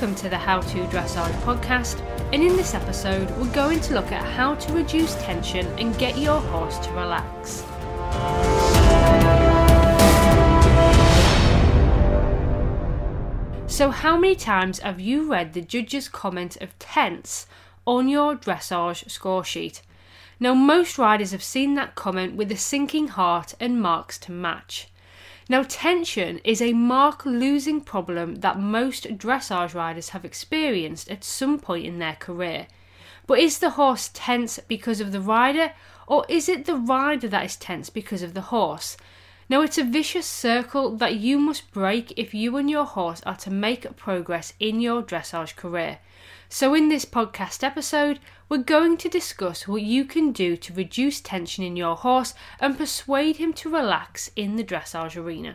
Welcome to the How to Dressage podcast, and in this episode we're going to look at how to reduce tension and get your horse to relax. So how many times have you read the judge's comment of tense on your dressage score sheet? Now most riders have seen that comment with a sinking heart and marks to match. Now tension is a mark losing problem that most dressage riders have experienced at some point in their career. But is the horse tense because of the rider, or is it the rider that is tense because of the horse? Now it's a vicious circle that you must break if you and your horse are to make progress in your dressage career. So in this podcast episode, we're going to discuss what you can do to reduce tension in your horse and persuade him to relax in the dressage arena.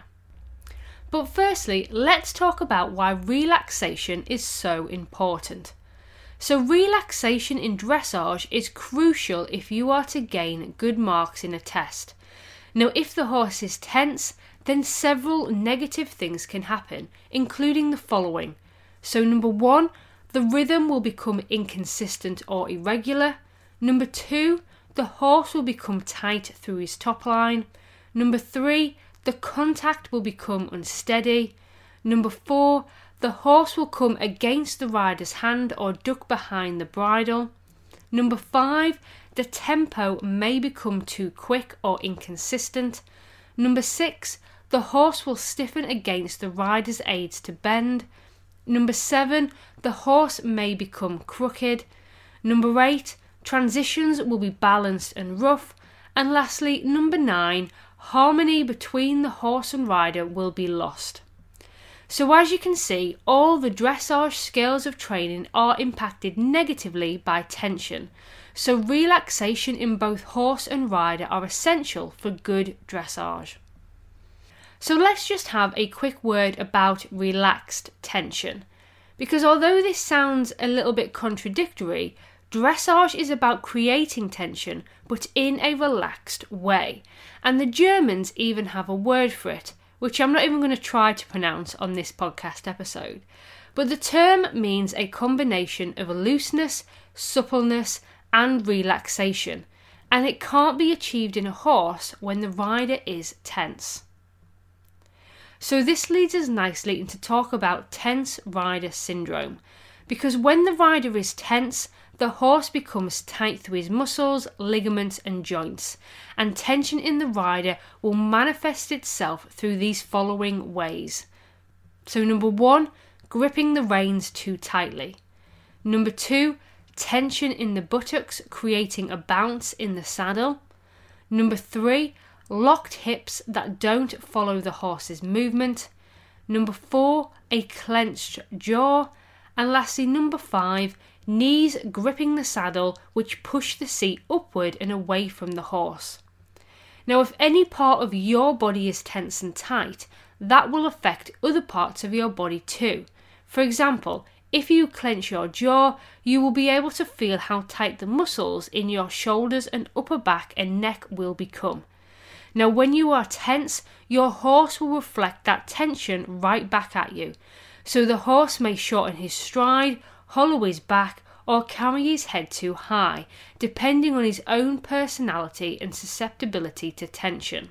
But firstly, let's talk about why relaxation is so important. So relaxation in dressage is crucial if you are to gain good marks in a test. Now if the horse is tense, then several negative things can happen, including the following. So number 1, the rhythm will become inconsistent or irregular. Number 2, the horse will become tight through his top line. Number 3, the contact will become unsteady. Number 4, the horse will come against the rider's hand or duck behind the bridle. Number 5, the tempo may become too quick or inconsistent. Number 6, the horse will stiffen against the rider's aids to bend. Number 7, the horse may become crooked. Number 8, transitions will be balanced and rough. And lastly, number 9, harmony between the horse and rider will be lost. So as you can see, all the dressage scales of training are impacted negatively by tension. So relaxation in both horse and rider are essential for good dressage. So let's just have a quick word about relaxed tension. Because although this sounds a little bit contradictory, dressage is about creating tension, but in a relaxed way. And the Germans even have a word for it, which I'm not even going to try to pronounce on this podcast episode. But the term means a combination of looseness, suppleness, and relaxation. And it can't be achieved in a horse when the rider is tense. So this leads us nicely into talk about tense rider syndrome, because when the rider is tense, the horse becomes tight through his muscles, ligaments and joints, and tension in the rider will manifest itself through these following ways. So number 1, gripping the reins too tightly. Number 2, tension in the buttocks creating a bounce in the saddle. Number 3, locked hips that don't follow the horse's movement. Number 4, a clenched jaw. And lastly, number 5, knees gripping the saddle which push the seat upward and away from the horse. Now if any part of your body is tense and tight, that will affect other parts of your body too. For example, if you clench your jaw, you will be able to feel how tight the muscles in your shoulders and upper back and neck will become. Now when you are tense, your horse will reflect that tension right back at you. So the horse may shorten his stride, hollow his back, or carry his head too high, depending on his own personality and susceptibility to tension.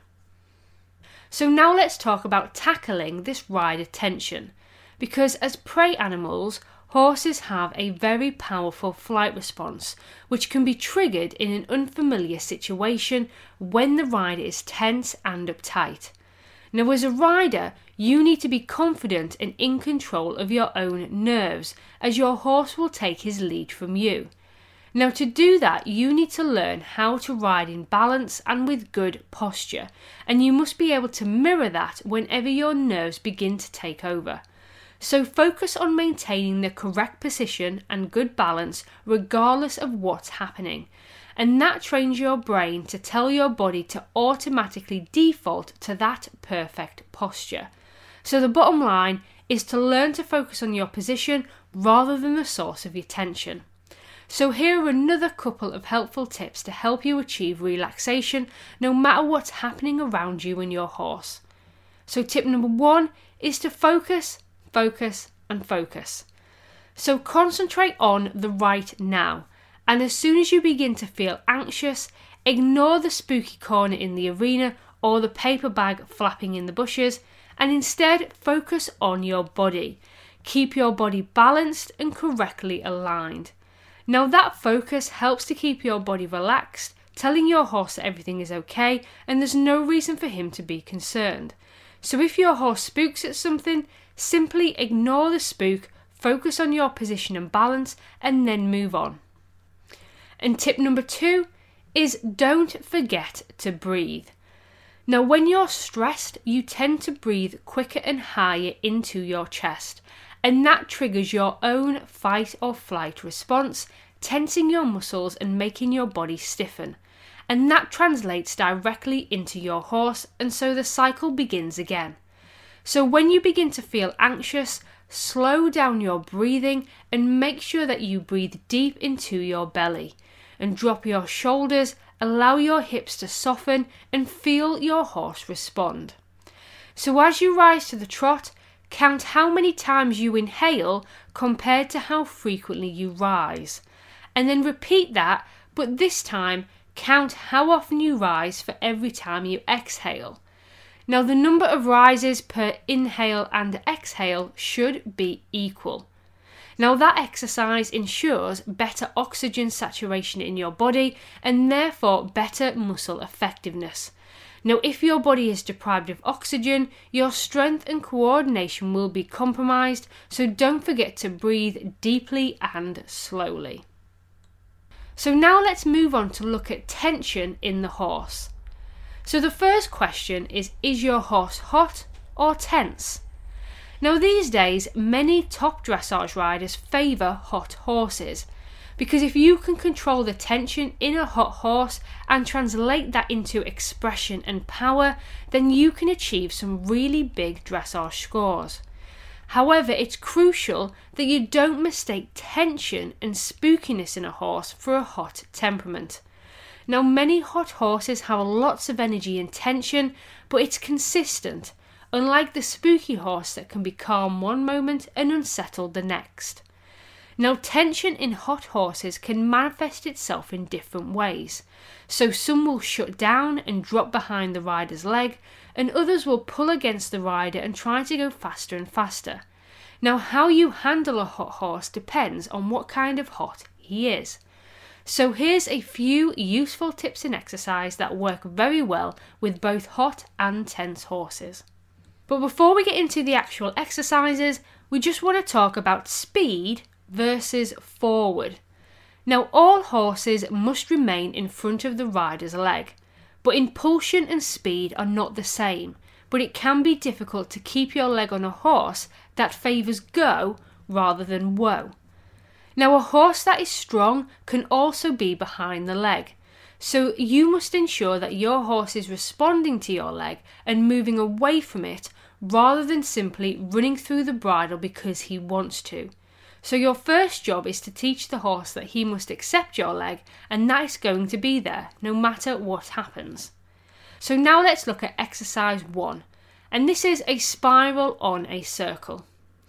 So now let's talk about tackling this rider tension, because as prey animals, horses have a very powerful flight response, which can be triggered in an unfamiliar situation when the rider is tense and uptight. Now as a rider, you need to be confident and in control of your own nerves, as your horse will take his lead from you. Now to do that, you need to learn how to ride in balance and with good posture, and you must be able to mirror that whenever your nerves begin to take over. So focus on maintaining the correct position and good balance regardless of what's happening. And that trains your brain to tell your body to automatically default to that perfect posture. So the bottom line is to learn to focus on your position rather than the source of your tension. So here are another couple of helpful tips to help you achieve relaxation no matter what's happening around you and your horse. So tip number 1 is to focus and focus. So concentrate on the right now, and as soon as you begin to feel anxious, ignore the spooky corner in the arena or the paper bag flapping in the bushes, and instead focus on your body. Keep your body balanced and correctly aligned. Now that focus helps to keep your body relaxed, telling your horse that everything is okay and there's no reason for him to be concerned. So if your horse spooks at something, simply ignore the spook, focus on your position and balance, and then move on. And tip number 2 is don't forget to breathe. Now when you're stressed, you tend to breathe quicker and higher into your chest, and that triggers your own fight or flight response, tensing your muscles and making your body stiffen. And that translates directly into your horse, and so the cycle begins again. So when you begin to feel anxious, slow down your breathing and make sure that you breathe deep into your belly and drop your shoulders, allow your hips to soften and feel your horse respond. So as you rise to the trot, count how many times you inhale compared to how frequently you rise. And then repeat that, but this time count how often you rise for every time you exhale. Now the number of rises per inhale and exhale should be equal. Now that exercise ensures better oxygen saturation in your body and therefore better muscle effectiveness. Now if your body is deprived of oxygen, your strength and coordination will be compromised, so don't forget to breathe deeply and slowly. So now let's move on to look at tension in the horse. So the first question is your horse hot or tense? Now these days, many top dressage riders favour hot horses, because if you can control the tension in a hot horse and translate that into expression and power, then you can achieve some really big dressage scores. However, it's crucial that you don't mistake tension and spookiness in a horse for a hot temperament. Now, many hot horses have lots of energy and tension, but it's consistent, unlike the spooky horse that can be calm one moment and unsettled the next. Now, tension in hot horses can manifest itself in different ways. So some will shut down and drop behind the rider's leg, and others will pull against the rider and try to go faster and faster. Now, how you handle a hot horse depends on what kind of hot he is. So here's a few useful tips and exercise that work very well with both hot and tense horses. But before we get into the actual exercises, we just want to talk about speed versus forward. Now all horses must remain in front of the rider's leg, but impulsion and speed are not the same, but it can be difficult to keep your leg on a horse that favours go rather than woe. Now a horse that is strong can also be behind the leg, so you must ensure that your horse is responding to your leg and moving away from it rather than simply running through the bridle because he wants to. So your first job is to teach the horse that he must accept your leg, and that is going to be there no matter what happens. So now let's look at exercise 1, and this is a spiral on a circle.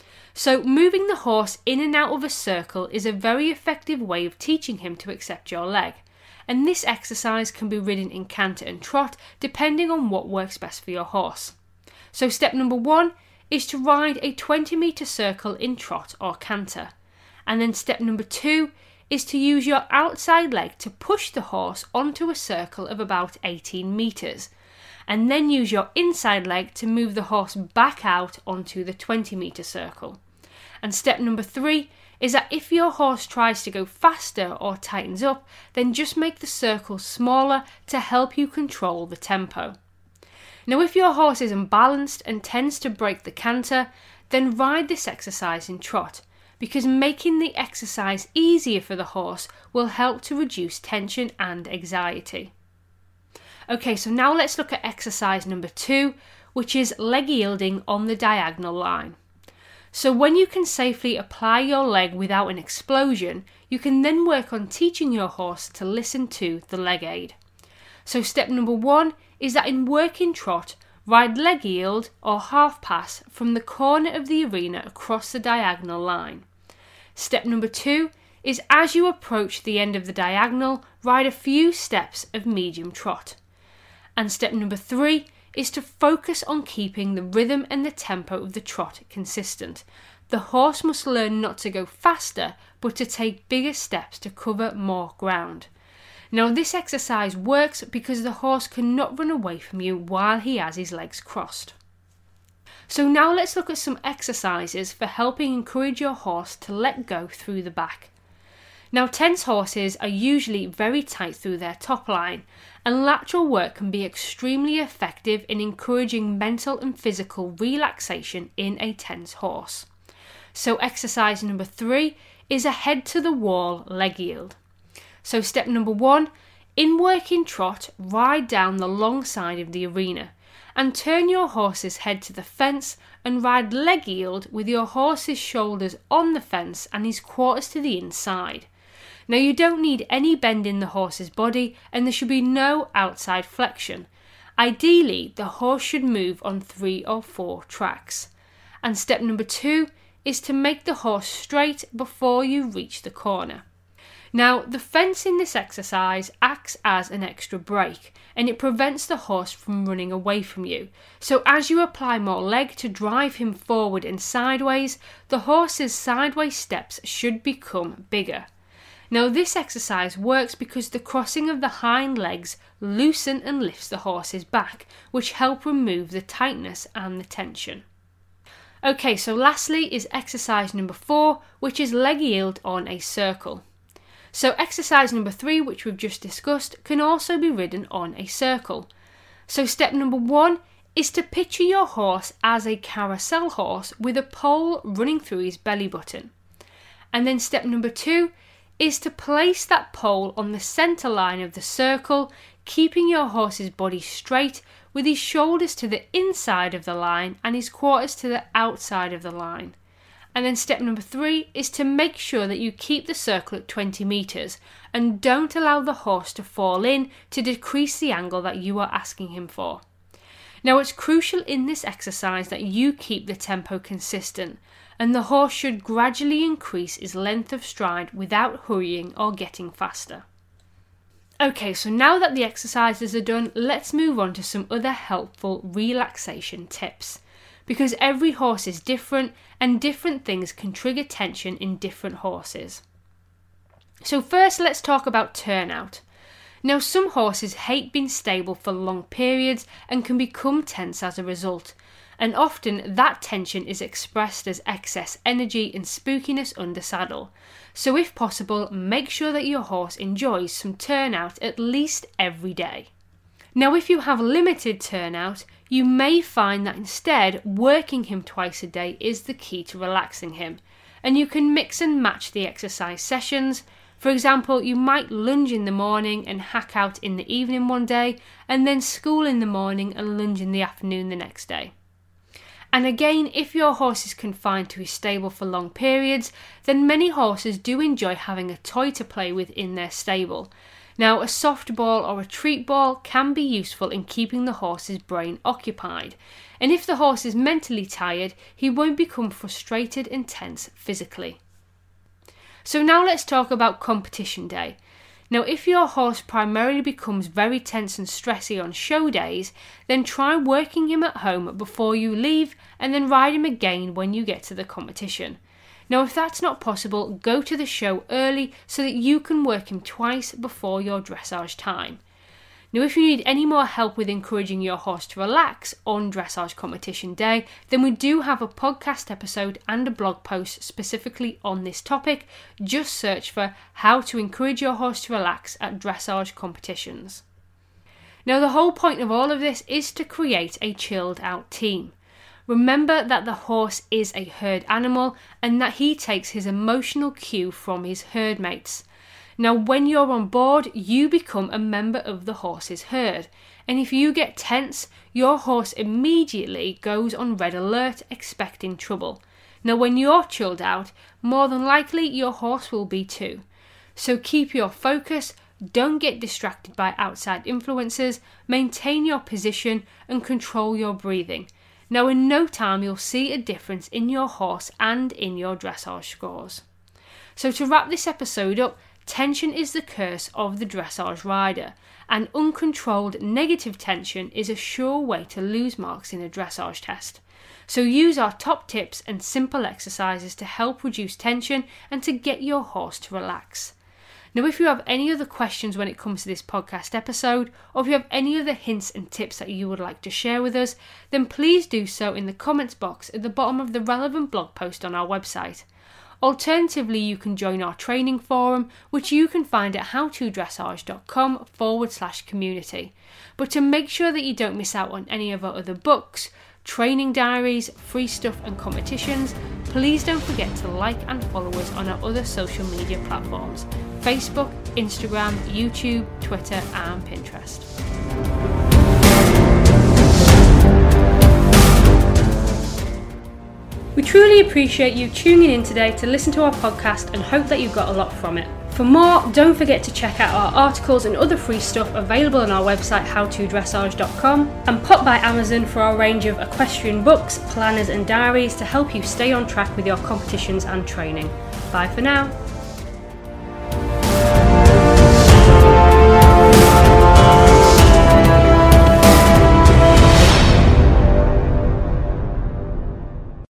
So moving the horse in and out of a circle is a very effective way of teaching him to accept your leg, and this exercise can be ridden in canter and trot depending on what works best for your horse. So step number 1 is to ride a 20-metre circle in trot or canter, and then step number 2 is to use your outside leg to push the horse onto a circle of about 18 metres, and then use your inside leg to move the horse back out onto the 20-metre circle. And step number 3 is that if your horse tries to go faster or tightens up, then just make the circle smaller to help you control the tempo. Now if your horse is unbalanced and tends to break the canter, then ride this exercise in trot, because making the exercise easier for the horse will help to reduce tension and anxiety. Okay, so now let's look at exercise number 2, which is leg yielding on the diagonal line. So when you can safely apply your leg without an explosion, you can then work on teaching your horse to listen to the leg aid. So step number 1 is that in working trot, ride leg yield or half pass from the corner of the arena across the diagonal line. Step number 2 is as you approach the end of the diagonal, ride a few steps of medium trot. And step number 3 is to focus on keeping the rhythm and the tempo of the trot consistent. The horse must learn not to go faster, but to take bigger steps to cover more ground. Now this exercise works because the horse cannot run away from you while he has his legs crossed. So now let's look at some exercises for helping encourage your horse to let go through the back. Now tense horses are usually very tight through their top line, and lateral work can be extremely effective in encouraging mental and physical relaxation in a tense horse. So exercise number 3 is a head to the wall leg yield. So step number 1, in working trot, ride down the long side of the arena and turn your horse's head to the fence and ride leg yield with your horse's shoulders on the fence and his quarters to the inside. Now you don't need any bend in the horse's body and there should be no outside flexion. Ideally, the horse should move on 3 or 4 tracks. And step number 2 is to make the horse straight before you reach the corner. Now, the fence in this exercise acts as an extra brake and it prevents the horse from running away from you. So as you apply more leg to drive him forward and sideways, the horse's sideways steps should become bigger. Now this exercise works because the crossing of the hind legs loosen and lifts the horse's back, which help remove the tightness and the tension. Okay, so lastly is exercise number 4, which is leg yield on a circle. So exercise number 3, which we've just discussed, can also be ridden on a circle. So step number 1 is to picture your horse as a carousel horse with a pole running through his belly button. And then step number 2 is to place that pole on the centre line of the circle, keeping your horse's body straight with his shoulders to the inside of the line and his quarters to the outside of the line. And then step number 3 is to make sure that you keep the circle at 20 metres and don't allow the horse to fall in to decrease the angle that you are asking him for. Now it's crucial in this exercise that you keep the tempo consistent and the horse should gradually increase his length of stride without hurrying or getting faster. Okay, so now that the exercises are done, let's move on to some other helpful relaxation tips. Because every horse is different and different things can trigger tension in different horses. So first let's talk about turnout. Now some horses hate being stable for long periods and can become tense as a result. And often that tension is expressed as excess energy and spookiness under saddle. So if possible, make sure that your horse enjoys some turnout at least every day. Now if you have limited turnout, you may find that instead working him twice a day is the key to relaxing him. And you can mix and match the exercise sessions. For example, you might lunge in the morning and hack out in the evening one day, and then school in the morning and lunge in the afternoon the next day. And again, if your horse is confined to his stable for long periods, then many horses do enjoy having a toy to play with in their stable. Now, a soft ball or a treat ball can be useful in keeping the horse's brain occupied. And if the horse is mentally tired, he won't become frustrated and tense physically. So now let's talk about competition day. Now, if your horse primarily becomes very tense and stressy on show days, then try working him at home before you leave and then ride him again when you get to the competition. Now, if that's not possible, go to the show early so that you can work him twice before your dressage time. Now, if you need any more help with encouraging your horse to relax on dressage competition day, then we do have a podcast episode and a blog post specifically on this topic. Just search for how to encourage your horse to relax at dressage competitions. Now, the whole point of all of this is to create a chilled out team. Remember that the horse is a herd animal and that he takes his emotional cue from his herd mates. Now, when you're on board, you become a member of the horse's herd. And if you get tense, your horse immediately goes on red alert, expecting trouble. Now, when you're chilled out, more than likely your horse will be too. So keep your focus, don't get distracted by outside influences, maintain your position and control your breathing. Now, in no time, you'll see a difference in your horse and in your dressage scores. So to wrap this episode up, tension is the curse of the dressage rider, and uncontrolled negative tension is a sure way to lose marks in a dressage test. So use our top tips and simple exercises to help reduce tension and to get your horse to relax. Now, if you have any other questions when it comes to this podcast episode, or if you have any other hints and tips that you would like to share with us, then please do so in the comments box at the bottom of the relevant blog post on our website. Alternatively, you can join our training forum, which you can find at howtodressage.com/community. But to make sure that you don't miss out on any of our other books, training diaries, free stuff and competitions, please don't forget to like and follow us on our other social media platforms: Facebook, Instagram, YouTube, Twitter and Pinterest. We truly appreciate you tuning in today to listen to our podcast and hope that you got a lot from it. For more, don't forget to check out our articles and other free stuff available on our website howtodressage.com, and pop by Amazon for our range of equestrian books, planners and diaries to help you stay on track with your competitions and training. Bye for now.